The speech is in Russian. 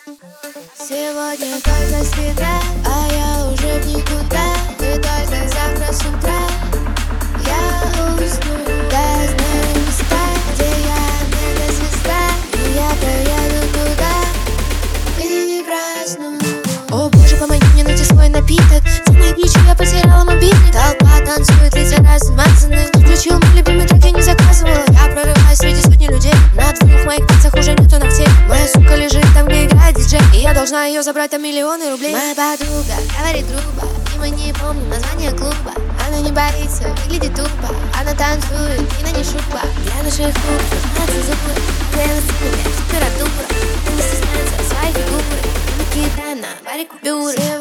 Сегодня только среда, а я уже в никуда. И только завтра с утра я усну. Да, знаю места, где я мегазвезда, и я поеду туда и проснусь. О боже, помоги мне найти свой напиток. Самый ключи, я потеряла мобильник. Толпа танцует, лица размазаны. Включил мой любимый трек, я не заказывала. Я прорываюсь среди сотни людей. На двух моих пальцах уже нету ногтей. Моя сука лежит там, где играет диджей, и я должна ее забрать, там миллионы рублей. Моя подруга говорит грубо, и мы не помним название клуба. Она не боится, выглядит тупо. Она танцует, и на ней шуба. Для наших рук знается зубы. Где на сцене температура. Она не стесняется своей фигуры. Кидана, баре купюры.